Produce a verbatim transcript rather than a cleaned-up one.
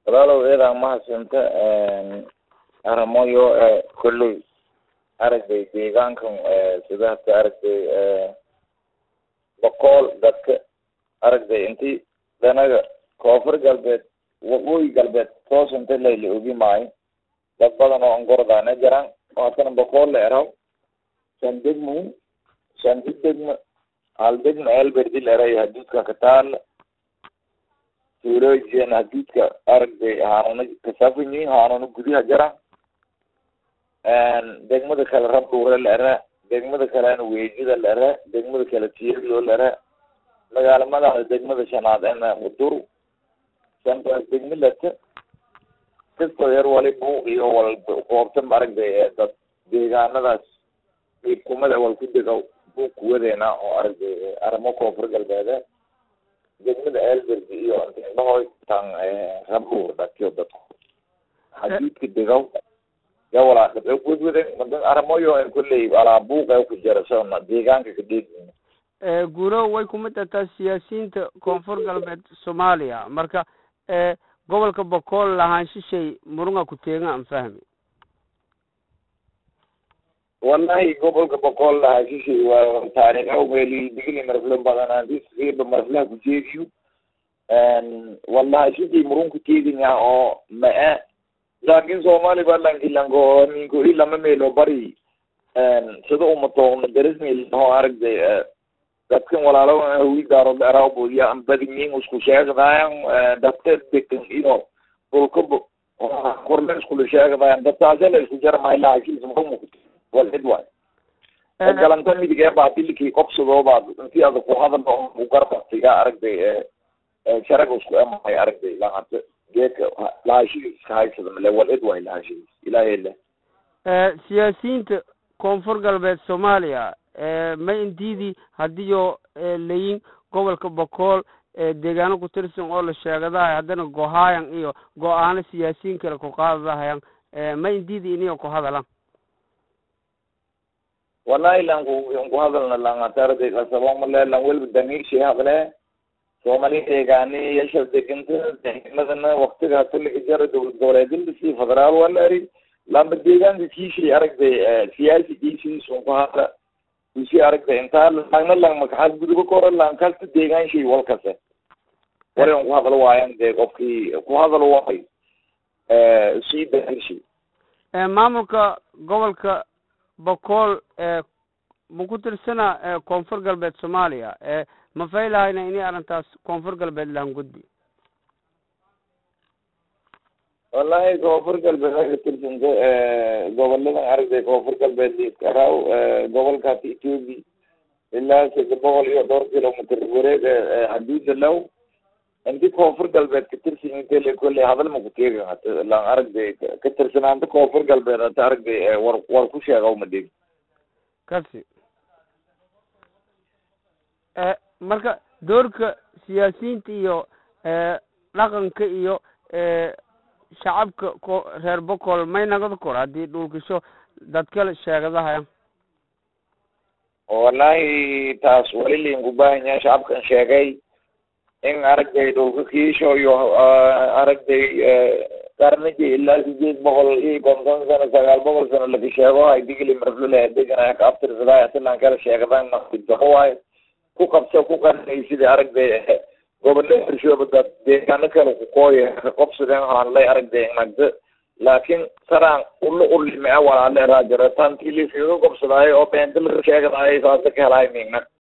walaalow eedaa mahadsanto arrimoyo kolley aragtay deegaankan sida hata aragtay boqol dadka aragtay intii danaga koonfur galbeed waqooyi galbeed toos inta layla ogi maayo dad badan oo angordaana jiraan oo hatana boqol la eraw shan degmo shan degmo hal degmo elberdi la eray haduudka ka taal tuulooyin haduudka aragtay haanuna kasaafini haanuna gudaha jiraan degmada kale rabduure la eraa degmada kalena weejida la eraa degmada kale tiyadoo la eraa magaalamada degmada shanaad ana udur santaas degmada kastoo yar waliba iyo wal qoobta aragtay dad deegaanadaas kumada wal ku dego buu kuwadeena oo aragtay arimo koonfur galbeed degmada elberdi iyo intahoy tan rabduur dadkii dadku haduudka degow ya wala dad ku wadeen madan arimoyo ay kulley ala buuq ay ku jarasana deegaanka ka dhigin ee guro way kuma tataa siyaasiyiinta koonfur galbeed Soomaaliya marka ee gobolka Boqol lahaan shishay murunga ku teegan aan fahmi wallahi gobolka Boqol lahaan shishay waa taariikh oo meeli digli marflan badan disqiib marflan ku jeeyo een wallahi shishay murun ku teegan oo ma laakiin Soomaali balan kilango ninko ila ma meelo bari een sida uma toona darismi oo aragtay dadkan walaalo wi gaaro daraw booya am badin isku sheegayaan dadka degan iyo bulka qorna isku sheegayaan dadka la isku jarmay laakiin ismu wal idwa galantan midiga baatilki qobsado baad intii aad ku hadal u garabtiga aragtay ee sharaga isku amay aragtay laaqad geedka laashi hay'ada ma wal idwa laashi ilaahay ilaa ee siyaasiyiinta koonfur galbeed Soomaaliya ee ma indiidi hadiyo leeyin gobolka Boqol ee deegaano ku tirsan oo la sheegadahay hadana go'aan iyo go'aano siyaasiyiin kale ku qaadayaan ee ma indiidi inay ku hadalaan wallahi lan ku hadalna lan atarday qasabo ma lan walba damiir shay hadle Soomaali deegaani yeesho deegaanka deegaanada waqtiga tulli jar dowlad goboleedka si federaal wala ari lamba deegaanka kiishi aragtay siyaasi kiishi soo qaada si aragtay inta laagna lang makaxad guduba koro lang kalta deegaan shay walkase waran ku hadal waayaan de qofkii ku hadal waay ee si deegaanshi ee maamulka gobolka Boqol ee muku tirsana koonfur galbeed Soomaaliya ee ma faylahayna inay arintaas koonfur galbeed laan gudbi wallahi koonfur galbeed ay tirsanto ee gobolada aragtay koonfur galbeed karaaw gobolka Itoobi ilaa saddex boqol iyo dhowr kiiloomitir wareeg haduud law intii koonfur galbeed ka tirsan intee la kulay hadal ma ku teegan hata la aragtay ka tirsanaanta koonfur galbeed hata aragtay war war ku sheego ma dhig kasi ee marka doorka siyaasiyiinta iyo ee dhaqanka iyo ee shacabka reer Boqol may nagad kor hadii dhulkisho dadka sheegadahay wallahi taas wali liin u baahan yahay shacabkan sheegay in aragtay dhulka kiisho iyo aragtay qarnigii ilaa sideed boqol iyo konton sano sagaal boqol sano la sheego ay digli marflule deegaanka ka abtirsaday aslan kala sheegadaan naqdo way ku qabso ku qarnay sidii aragtay gobolka shubada deegaanka kale ku qooyay qabsadeen aan la aragtay magda laakiin saraan ul ul ma wala la raajara tan kili fiiro qabsaday oo beentil sheegay ay saasa ka helay meena